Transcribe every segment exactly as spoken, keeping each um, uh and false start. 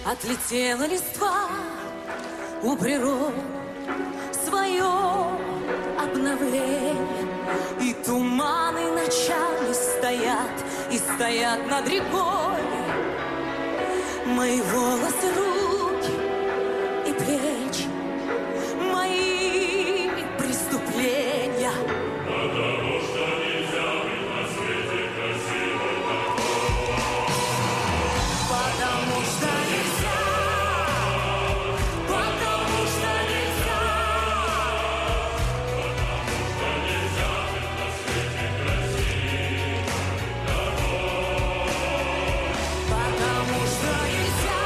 Отлетела листва у природы, свое обновление. И туманы ночами стоят, и стоят над рекой. Мои волосы, руки и плечи, мои преступления. Потому что нельзя быть на свете красивой такой. Потому что нельзя, потому что нельзя, Потому что нельзя быть на свете красивой такой. потому что нельзя,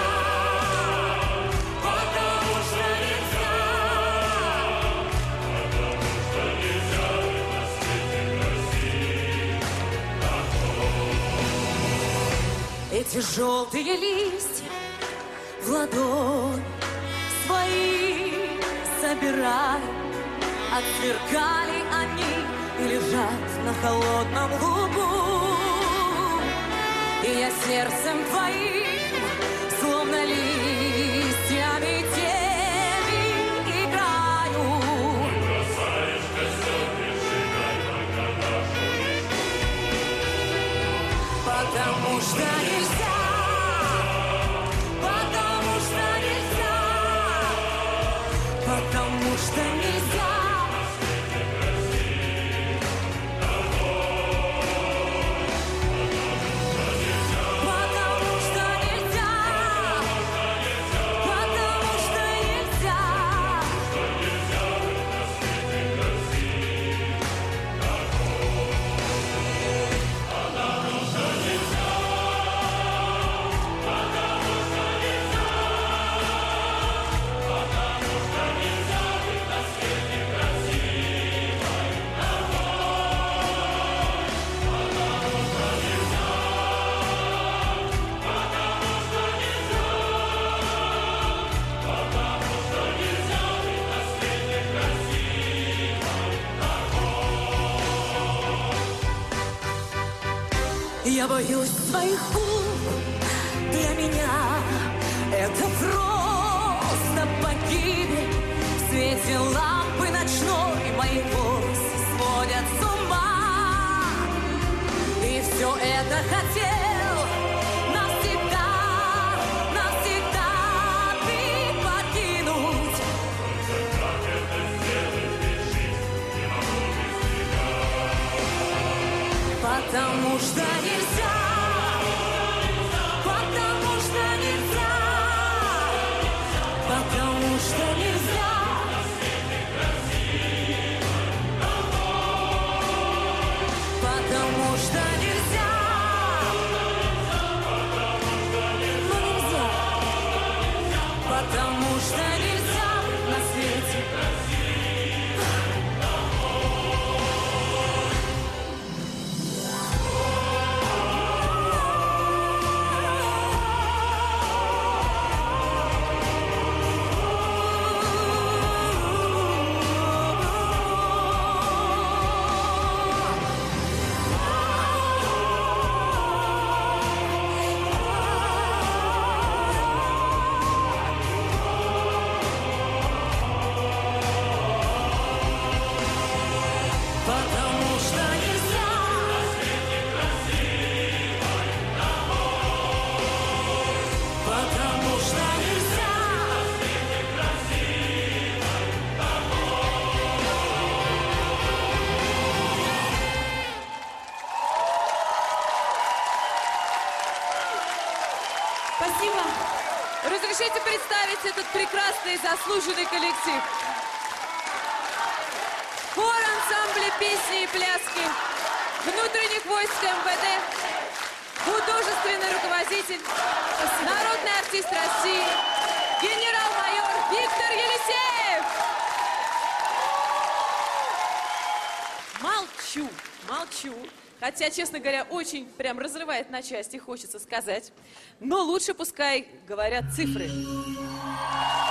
потому что нельзя. Потому что нельзя быть на свете красивой такой. Эти желтые листья в ладонь свои собирай. Отсверкали они и лежат на холодном лугу. И я сердцем твоим, словно листьями теми, играю. Бросаешь костер, не сжигай только нашу мечту. Потому что нельзя, потому что нельзя, потому что нельзя. Потому что нельзя, потому что нельзя. Я боюсь своих губ, для меня это просто погибель. В свете лампы ночной мои волосы сводят с ума. И все это хотел навсегда, навсегда ты покинуть. Как это сделать, ведь жизнь не могу без тебя. Потому что нельзя, потому что нельзя, потому что нельзя. Потому что нельзя, но нельзя, потому что нельзя на свете. Потому что нельзя, потому что нельзя. Спасибо. Разрешите представить этот прекрасный и заслуженный коллектив. Хор ансамбля песни и пляски внутренних войск МВД, художественный руководитель, народный артист России, генерал-майор Виктор Елисеев. Молчу, молчу. Хотя, честно говоря, очень прям разрывает на части, хочется сказать. Но лучше пускай говорят цифры.